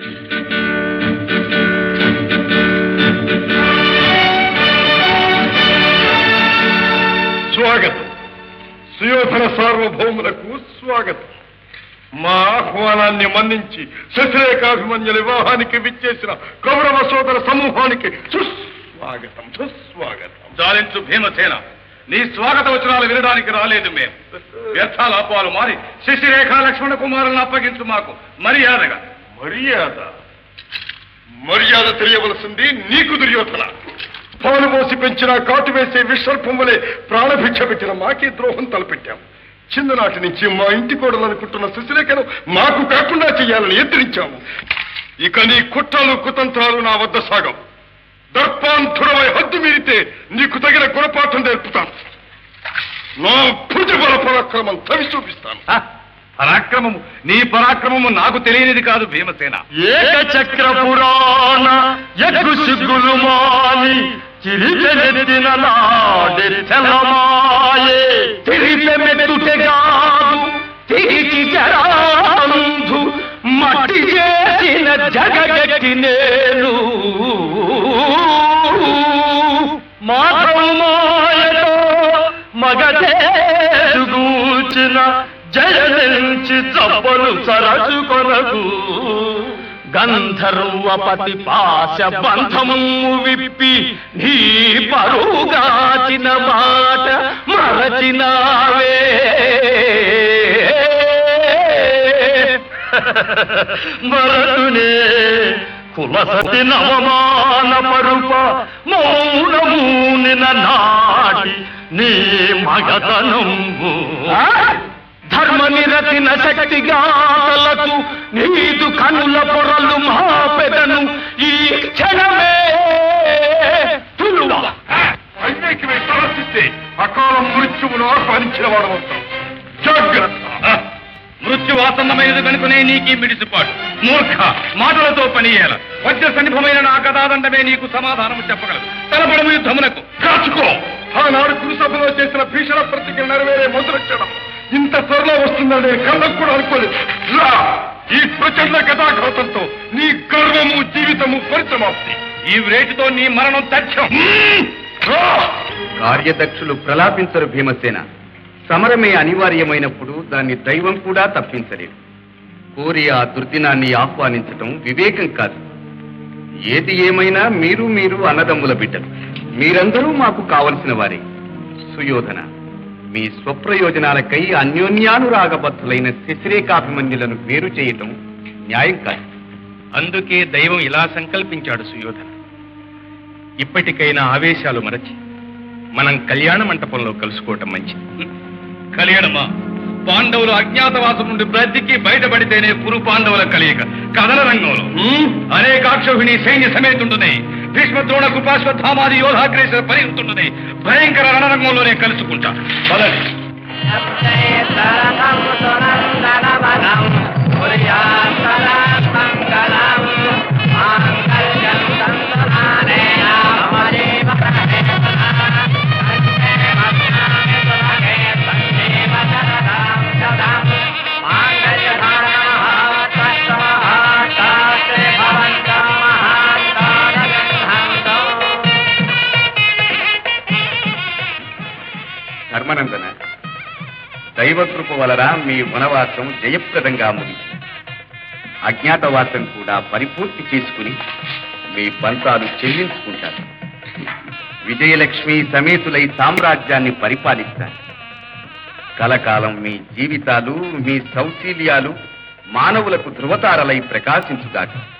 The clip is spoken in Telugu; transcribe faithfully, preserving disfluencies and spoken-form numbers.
స్వాగతం. సుయోధన సార్వభౌములకు స్వాగతం. మా ఆహ్వానాన్ని మన్నించి శశిరేఖాభిమన్యుల వివాహానికి విచ్చేసిన కౌరవ సోదర సమూహానికి సుస్వాగతం సుస్వాగతం. జాలించు భీమసేన, నీ స్వాగత వచనాలు వినడానికి రాలేదు మేము. వ్యర్థాలాపాలు మారి శశిరేఖ లక్ష్మణ కుమారులను అప్పగించు మాకు మర్యాదగా. మర్యాద మర్యాద తెలియవలసింది నీకు దుర్యోధన. పాలు పోసి పెంచిన కాటు వేసే విసర్పం వలె ప్రాణభిక్ష పెట్టిన మాకే ద్రోహం తలపెట్టాం. చిన్ననాటి నుంచి మా ఇంటి కోడలనుకుంటున్న శశిరేఖను మాకు కాకుండా చెయ్యాలని ఎత్తిరించాము. ఇక నీ కుట్రలు కుతంత్రాలు నా వద్ద సాగం. దర్పాంతుడమై హద్దు మీరితే నీకు తగిన గుణపాఠం నేర్పుతాను. నా భుజబల పరాక్రమం తవి చూపిస్తాను. పరాక్రమము నీ పరాక్రమము నాకు తెలియనిది కాదు భీమసేన. ఏక చక్ర పురాణ యగ్గు సిగ్గులు మాని చిరిపెనెత్తిన నాడి చలమాయే తిరిపె మెట్టుటెగాదు తిరిగి జరాంధు మట్టి చేసిన జగగట్టి నేను మాధవమాయలో మగదేరుగూచిన జయనించి చప్పలు సరసు కొరకు గంధర్వపతి పాశ బంధము విప్పి నీ పరుగాచిన మాట మరచినావే. మరతునే కులసతి నవమాన పరుప మౌనమూనిన నాటి నీ మగతనంబు ధర్మ నిరతిన శక్తి గాతలకు నీదు కనుల పొరలు మా పెదను ఈ క్షణమే అకాలం మృత్యువును ఆహ్వానించిన వాడవుతాం. జాగ్రత్త. మృత్యువాసన్నమైనది కనుకనే నీకీ మిడిసిపాటు. మూర్ఖ, మాటలతో పనియేల. వజ్ర సన్నిభమైన నా గదాదండమే నీకు సమాధానము చెప్పగలదు. తలపడము యుద్ధమునకు కాచుకో. ఆనాడు కురుసభలో చేసిన భీషణ ప్రతిజ్ఞ నెరవేరే మొదలు క్షణం ఇంత త్వరలో వస్తుందని నేను కళ్ళకు కూడా అనుకోలేదు. ఈ ప్రచండ గదాఘాతంతో నీ గర్వము జీవితము పరిసమాప్తి. ఈ వ్రేటితో నీ మరణం తథ్యం. కార్యదక్షులు ప్రలాపించరు భీమసేన. సమరమే అనివార్యమైనప్పుడు దాన్ని దైవం కూడా తప్పించలేదు. కోరి ఆ దుర్దినాన్ని ఆహ్వానించటం వివేకం కాదు. ఏది ఏమైనా మీరు మీరు అన్నదమ్ముల బిడ్డలు. మీరందరూ మాకు కావలసిన వారే. సుయోధన, మీ స్వప్రయోజనాలకై అన్యోన్యానురాగబద్ధులైన శశిరేఖాభిమన్యులను వేరు చేయటం న్యాయం కాదు. అందుకే దైవం ఇలా సంకల్పించాడు సుయోధన. ఇప్పటికైనా ఆవేశాలు మరచి మనం కళ్యాణ మంటపంలో కలుసుకోవటం మంచిది. కళ్యాణమా? పాండవులు అజ్ఞాతవాసం నుండి బ్రతికి బయటపడితేనే కురు పాండవుల కలియక కథన రంగంలో అనేకాక్షోహిణి సైన్య సమేతుండునే. భీష్మ ద్రోణ కృపాశ్వత్థామాది యోధాగ్రేసర పరిహృతుండునే. భయంకర రణరంగంలోనే కలుసుకుంటా. పదండి. ధర్మనందన, దైవకృప వలన మీ వనవాసం జయప్రదంగా ముగిసింది. అజ్ఞాతవాసం కూడా పరిపూర్తి చేసుకుని మీ పంతాలు చెల్లించుకుంటారు. విజయలక్ష్మి సమేతులై సామ్రాజ్యాన్ని పరిపాలిస్తారు. కలకాలం మీ జీవితాలు, మీ సౌశీల్యాలు మానవులకు ధృవతారలై ప్రకాశించుగాక.